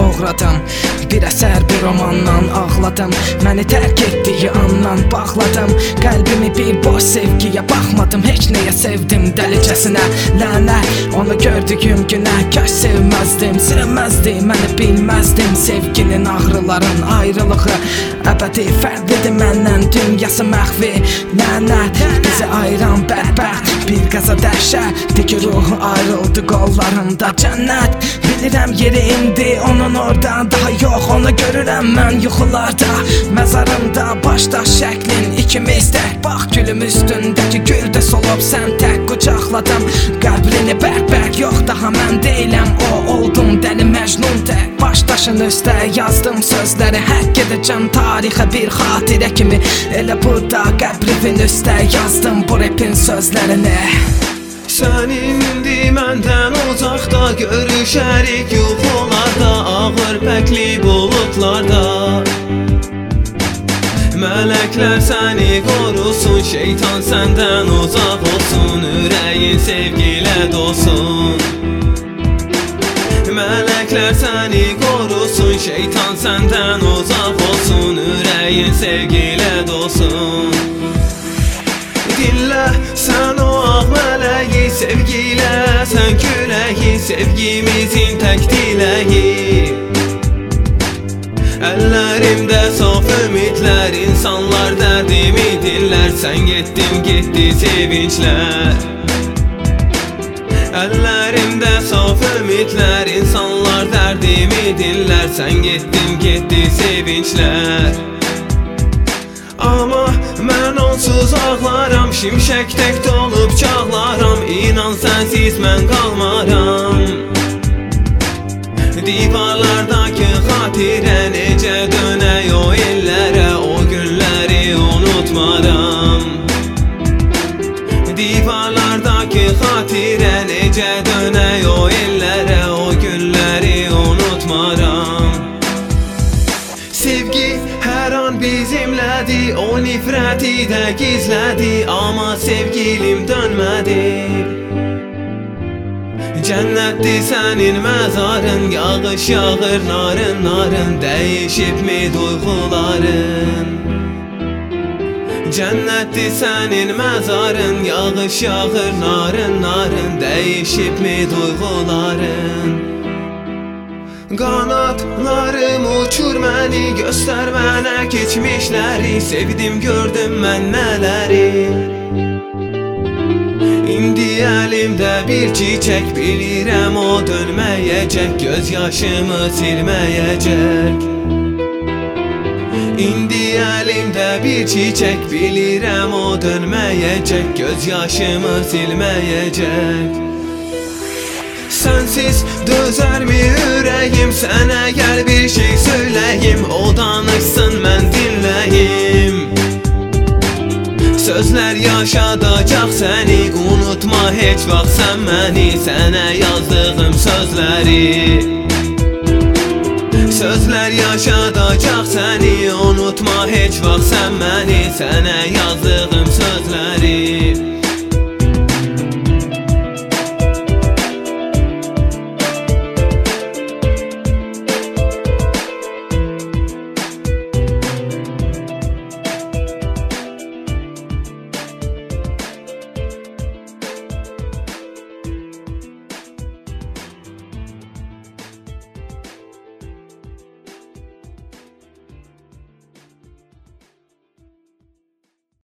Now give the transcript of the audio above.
doğradım. Bir əsər bir romandan ağladım. Məni tərk etdiyi andan bağladım. Qəlbimi bir boş sevgiyə baxmadım. Heç nəyə sevdim dəlicəsinə. Lənət onu gördüyüm günə. Kaş sevməzdim, sevməzdim, məni bilməzdim. Sevginin ağrıların ayrılığı əbədi fərqlidir məndən. Dünyası məxvi lənət bizi ayıran bədbəxt bir qaza dəhşət ki ruhu ayrıldı qollarında cənnət. Bilirəm yeri indi onun oradan daha yox. Onu görürəm mən yuxularda məzarımda başda şəklin ikimiz tək. Bax gülüm üstündəki gül də solub sən tək qucaqladım. Qəbrini bərk yox daha mən deyiləm o oldum dəli məcnun tək. Baş daşın üstə yazdım sözləri həkk edəcəm tarixə bir xatirə kimi. Elə burada qəbrivin üstə yazdım bu rapin sözlərini. Sən indi məndən uzaqda görüşərik yuxularda, ağır pəkli bulutlarda. Mələklər səni qorusun, şeytan səndən uzaq olsun, ürəyin sevgilə dolsun. Mələklər səni qorusun, şeytan səndən uzaq olsun, ürəyin sevgilə dolsun. Dinlə sən o ağ mələyi, sevgilə sən küləyi, sevgimizin tək diləyi. Əllərimdə saf ümidlər, insanlar dərdimi dinlər. Sən getdi sevinclər. Əllərimdə saf ümidlər, insanlar dərdimi dinlər. Sən getdi sevinclər. Amma mən onsuz ağlaram, şimşək tək dolub çağlaram. İnan sənsiz mən qalmaram. Divarlardakı xatirə necə dönək o illərə, o günləri unutmaram. Divarlardakı xatirə necə dönək o illərə, o günləri unutmaram. Sevgi hər an bizimlədi, o nifrəti də gizlədi, amma sevgilim dönmədi. Cənnətdir sənin məzarın, yağış yağır narın narın, dəyişibmi duyğuların? Cənnətdir sənin məzarın, yağış yağır narın narın, dəyişibmi duyğuların? Qanatlarım uçur məni, göstər mənə keçmişləri, sevdim gördüm mən nələri. İndi əlimdə bir çiçək, bilirəm o dönməyəcək, göz yaşımı silməyəcək. İndi əlimdə bir çiçək, bilirəm o dönməyəcək, göz yaşımı silməyəcək. Sənsiz dözərmi ürəyim, sənə gəl bir şey söyləyim, o danışsın mən dinləyim. Sözlər yaşadacaq səni, unutma heç vaxt sən məni, sənə yazdığım sözləri. Sözlər yaşadacaq səni, unutma heç vaxt sən məni, sənə yazdığım sözləri.